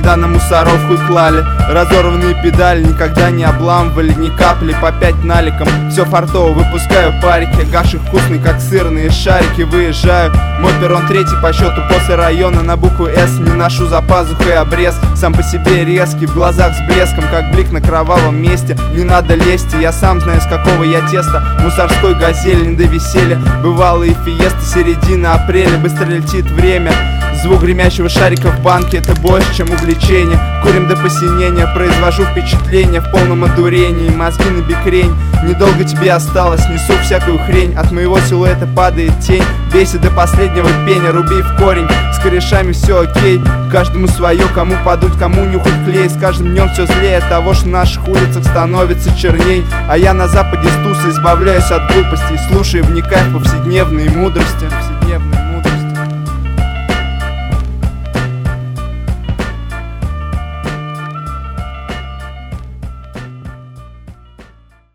когда на мусоровку клали. Разорванные педали никогда не обламывали ни капли, по 5 наликом. Все фартово, выпускаю парики, гаши вкусный, как сырные шарики. Выезжаю, мой перрон 3 по счету после района. На букву «С» не ношу за пазухой обрез. Сам по себе резкий, в глазах с блеском, как блик на кровавом месте. Не надо лезть, я сам знаю, с какого я теста. Мусорской газель, не до веселья. Бывалые фиесты, середина апреля. Быстро летит время. Звук гремящего шарика в банке — это больше, чем увлечение. Курим до посинения, произвожу впечатление в полном одурении. Мозги на бикрень, недолго тебе осталось. Несу всякую хрень, от моего силуэта падает тень. Бесит до последнего пеня, руби в корень. С корешами все окей, каждому свое. Кому подуть, кому нюхать клей. С каждым днем все злее от того, что на наших улицах становится черней. А я на западе с туса избавляюсь от глупостей, слушая, вникая в повседневные мудрости.